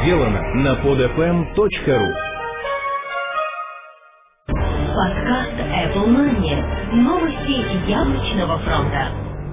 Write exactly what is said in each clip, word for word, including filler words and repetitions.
сделано на под эф эм точка ру. Подкаст Apple Money. Новости яблочного фронта.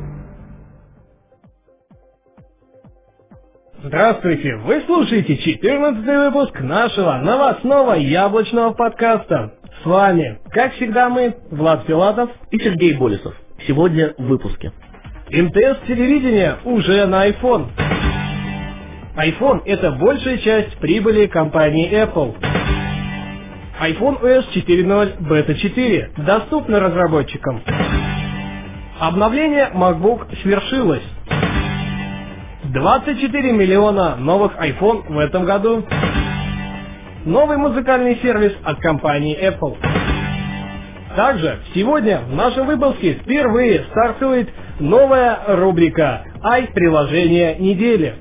Здравствуйте! Вы слушаете четырнадцатый выпуск нашего новостного яблочного подкаста. С вами, как всегда, мы, Влад Филатов и Сергей Болесов. Сегодня в выпуске. эм тэ эс телевидения уже на iPhone. iPhone – это большая часть прибыли компании Apple. iPhone о эс четыре ноль бета четыре доступна разработчикам. Обновление MacBook свершилось. двадцать четыре миллиона новых iPhone в этом году. Новый музыкальный сервис от компании Apple. Также сегодня в нашем выпуске впервые стартует новая рубрика «Ай-приложение недели».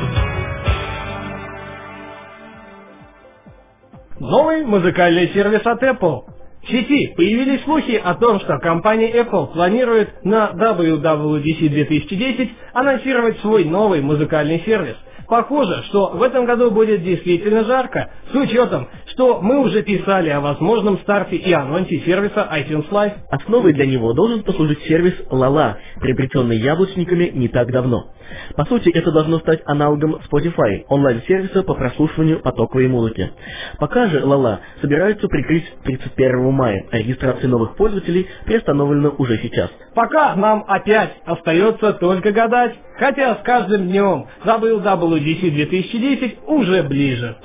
Новый музыкальный сервис от Apple. В сети появились слухи о том, что компания Apple планирует на дабл ю дабл ю ди си две тысячи десять анонсировать свой новый музыкальный сервис. Похоже, что в этом году будет действительно жарко, с учетом, что мы уже писали о возможном старте и анонсе сервиса iTunes Live. Основой для него должен послужить сервис Lala, приобретенный яблочниками не так давно. По сути, это должно стать аналогом Spotify, онлайн-сервиса по прослушиванию потоковой музыки. Пока же Lala собираются прикрыть тридцать первого мая, а регистрация новых пользователей приостановлена уже сейчас. Пока нам опять остается только гадать, хотя с каждым днем дабл ю дабл ю ди си две тысячи десять уже ближе.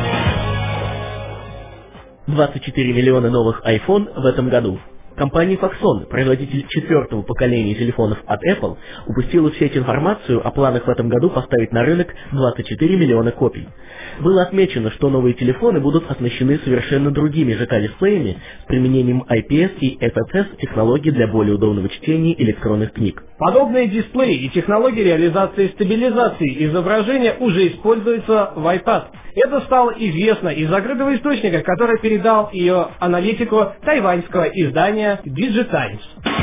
двадцать четыре миллиона новых iPhone в этом году. Компания Foxconn, производитель четвертого поколения телефонов от Apple, упустила в сеть информацию о планах в этом году поставить на рынок двадцать четыре миллиона копий. Было отмечено, что новые телефоны будут оснащены совершенно другими жэ ка-дисплеями с применением ай пи эс и эф эс эс технологий для более удобного чтения электронных книг. Подобные дисплеи и технологии реализации стабилизации изображения уже используются в iPad. Это стало известно из закрытого источника, который передал ее аналитику тайваньского издания Digitimes.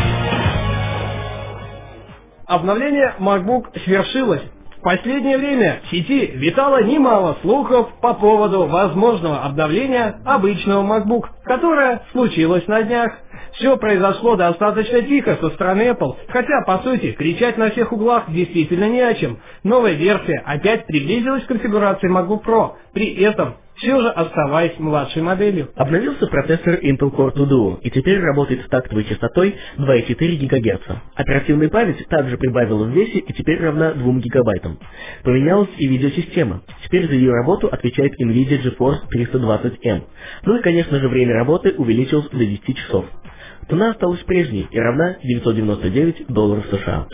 Обновление MacBook свершилось. В последнее время в сети витало немало слухов по поводу возможного обновления обычного MacBook, которое случилось на днях. Все произошло достаточно тихо со стороны Apple, хотя, по сути, кричать на всех углах действительно не о чем. Новая версия опять приблизилась к конфигурации MacBook Pro, при этом все же оставаясь младшей моделью. Обновился процессор Intel Core два Duo и теперь работает с тактовой частотой два и четыре гигагерца. Оперативная память также прибавила в весе и теперь равна двум гигабайтам. Поменялась и видеосистема. Теперь за ее работу отвечает NVIDIA GeForce триста двадцать эм. Ну и, конечно же, время работы увеличилось до десяти часов. Цена осталась прежней и равна девятьсот девяносто девять долларов США.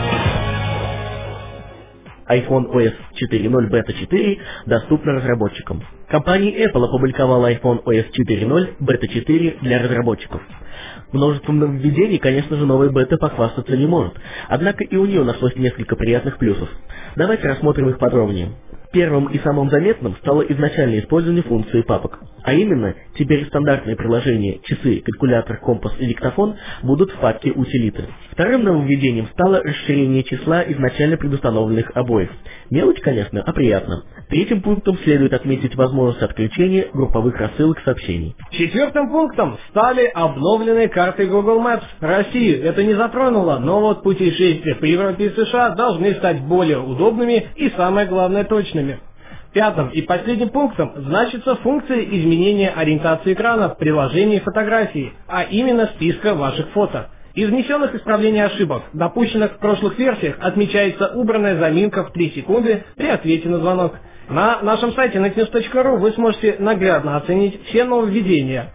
iPhone о эс четыре ноль бета четыре доступна разработчикам. Компания Apple опубликовала iPhone о эс четыре ноль бета четыре для разработчиков. Множеством нововведений, конечно же, новая бета похвастаться не может, однако и у нее нашлось несколько приятных плюсов. Давайте рассмотрим их подробнее. Первым и самым заметным стало изначальное использование функции папок. А именно, теперь стандартные приложения часы, калькулятор, компас и диктофон будут в папке утилиты. Вторым нововведением стало расширение числа изначально предустановленных обоев. Мелочь, конечно, а приятно. Третьим пунктом следует отметить возможность отключения групповых рассылок сообщений. Четвертым пунктом стали обновленные карты Google Maps. Россию это не затронуло, но вот путешествия по Европе и США должны стать более удобными и, самое главное, точными. Пятым и последним пунктом значится функция изменения ориентации экрана в приложении фотографии, а именно списка ваших фото. Из внесенных исправлений ошибок, допущенных в прошлых версиях, отмечается убранная заминка в три секунды при ответе на звонок. На нашем сайте нэт ньюс точка ру вы сможете наглядно оценить все нововведения.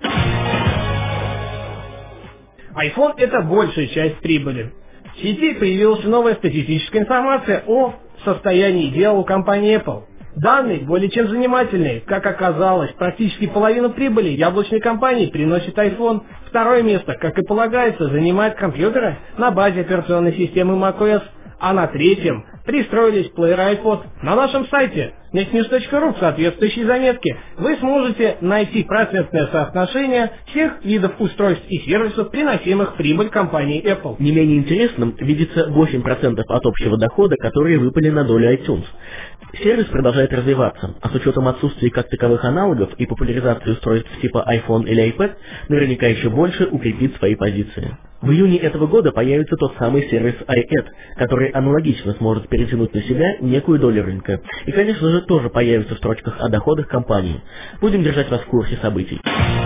iPhone – это большая часть прибыли. В сети появилась новая статистическая информация о состоянии дел у компании Apple. Данные более чем занимательные. Как оказалось, практически половину прибыли яблочной компании приносит iPhone. Второе место, как и полагается, занимает компьютеры на базе операционной системы macOS. А на третьем пристроились в плеер iPod. На нашем сайте net news точка ру в соответствующей заметке вы сможете найти процентное соотношение всех видов устройств и сервисов, приносимых в прибыль компании Apple. Не менее интересным видится восемь процентов от общего дохода, которые выпали на долю iTunes. Сервис продолжает развиваться, а с учетом отсутствия как таковых аналогов и популяризации устройств типа iPhone или iPad, наверняка еще больше укрепит свои позиции. В июне этого года появится тот самый сервис iAd, который аналогично сможет перетянуть на себя некую долю рынка. И, конечно же, тоже появится в строчках о доходах компании. Будем держать вас в курсе событий.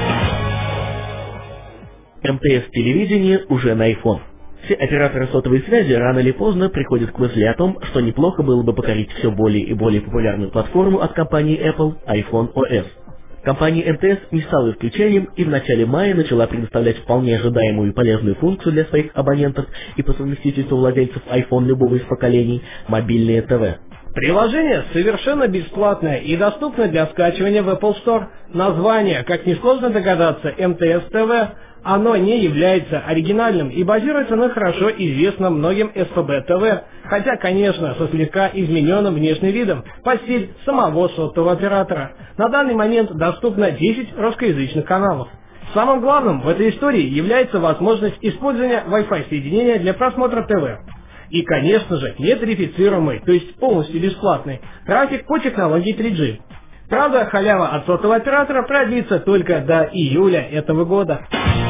эм тэ эс-телевидение уже на iPhone. Все операторы сотовой связи рано или поздно приходят к мысли о том, что неплохо было бы покорить все более и более популярную платформу от компании Apple – iPhone о эс. Компания эм тэ эс не стала исключением и в начале мая начала предоставлять вполне ожидаемую и полезную функцию для своих абонентов и по совместительству владельцев iPhone любого из поколений – мобильное ТВ. Приложение совершенно бесплатное и доступно для скачивания в Apple Store. Название, как несложно догадаться, эм тэ эс ти ви, оно не является оригинальным и базируется на хорошо известном многим эс пэ бэ тэ вэ, хотя, конечно, со слегка измененным внешним видом, по стиль самого сотового оператора. На данный момент доступно десять русскоязычных каналов. Самым главным в этой истории является возможность использования Wi-Fi соединения для просмотра ТВ. И, конечно же, нетрифицируемый, то есть полностью бесплатный, трафик по технологии три джи. Правда, халява от сотового оператора продлится только до июля этого года.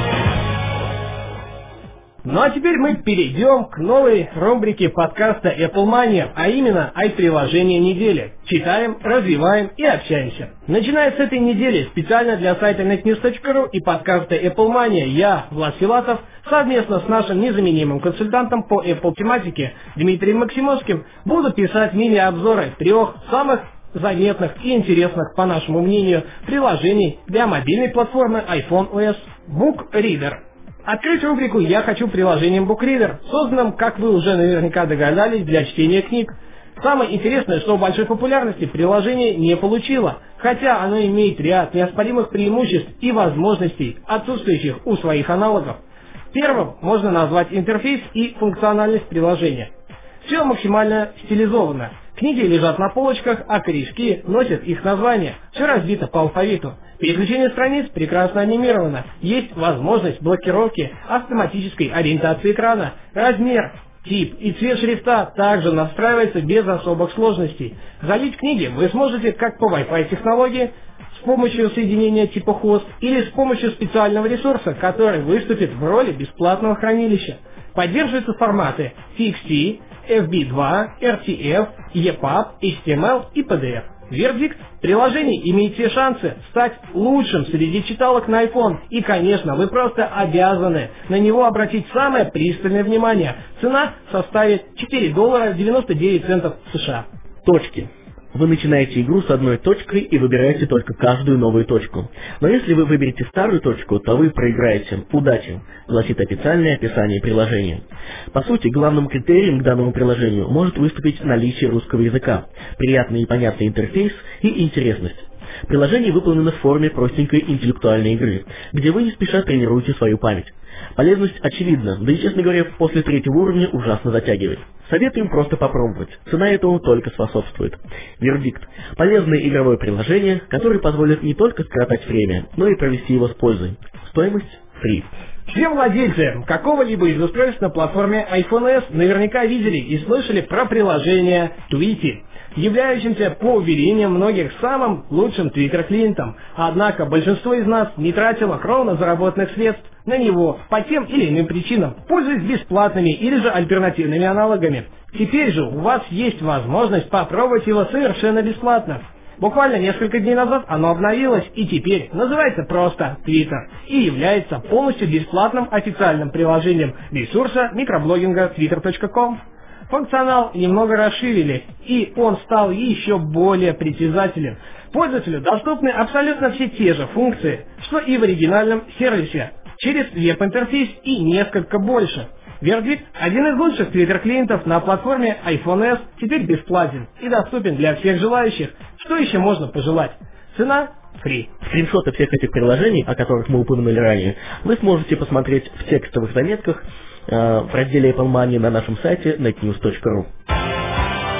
Ну а теперь мы перейдем к новой рубрике подкаста Apple Mania, а именно «Ай-приложение недели». Читаем, развиваем и общаемся. Начиная с этой недели специально для сайта net news точка ру и подкаста Apple Mania я, Влад Филатов, совместно с нашим незаменимым консультантом по Apple тематике Дмитрием Максимовским буду писать мини-обзоры трех самых заметных и интересных, по нашему мнению, приложений для мобильной платформы iPhone о эс BookReader. Открыть рубрику я хочу приложением BookReader, созданным, как вы уже наверняка догадались, для чтения книг. Самое интересное, что большой популярности приложение не получило, хотя оно имеет ряд неоспоримых преимуществ и возможностей, отсутствующих у своих аналогов. Первым можно назвать интерфейс и функциональность приложения. Все максимально стилизовано. Книги лежат на полочках, а корешки носят их название. Все разбито по алфавиту. Переключение страниц прекрасно анимировано. Есть возможность блокировки автоматической ориентации экрана. Размер, тип и цвет шрифта также настраивается без особых сложностей. Залить книги вы сможете как по Wi-Fi технологии, с помощью соединения типа хост или с помощью специального ресурса, который выступит в роли бесплатного хранилища. Поддерживаются форматы ти экс ти, эф би два, эр ти эф, и паб, эйч ти эм эл и пи ди эф. Вердикт: приложение имеет все шансы стать лучшим среди читалок на iPhone. И, конечно, вы просто обязаны на него обратить самое пристальное внимание. Цена составит четыре доллара девяносто девять центов США. Точки. Вы начинаете игру с одной точкой и выбираете только каждую новую точку. Но если вы выберете старую точку, то вы проиграете. Удачи, гласит официальное описание приложения. По сути, главным критерием к данному приложению может выступить наличие русского языка, приятный и понятный интерфейс и интересность. Приложение выполнено в форме простенькой интеллектуальной игры, где вы не спеша тренируете свою память. Полезность очевидна, да и, честно говоря, после третьего уровня ужасно затягивает. Советуем просто попробовать, цена этому только способствует. Вердикт: полезное игровое приложение, которое позволит не только скоротать время, но и провести его с пользой. Стоимость фри. Все владельцы какого-либо из устройств на платформе iPhone о эс наверняка видели и слышали про приложение Tweety, являющимся, по уверениям многих, самым лучшим твиттер-клиентом. Однако большинство из нас не тратило кровно заработанных средств на него по тем или иным причинам, пользуясь бесплатными или же альтернативными аналогами. Теперь же у вас есть возможность попробовать его совершенно бесплатно. Буквально несколько дней назад оно обновилось и теперь называется просто Twitter и является полностью бесплатным официальным приложением ресурса микроблогинга твиттер точка ком. Функционал немного расширили, и он стал еще более притязателен. Пользователю доступны абсолютно все те же функции, что и в оригинальном сервисе, через веб-интерфейс и несколько больше. Вердикт: один из лучших твиттер-клиентов на платформе iPhone о эс теперь бесплатен и доступен для всех желающих. Что еще можно пожелать? Цена фри. Скриншоты всех этих приложений, о которых мы упомянули ранее, вы сможете посмотреть в текстовых заметках э, в разделе Apple Money на нашем сайте net news точка ру.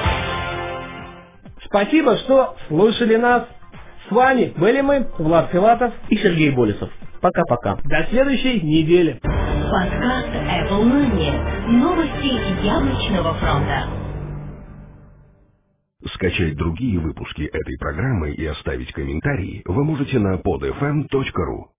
Спасибо, что слушали нас. С вами были мы, Влад Филатов и Сергей Болесов. Пока-пока. До следующей недели. Подкаст Apple Money. Новости яблочного фронта. Скачать другие выпуски этой программы и оставить комментарии вы можете на под эф эм точка ру.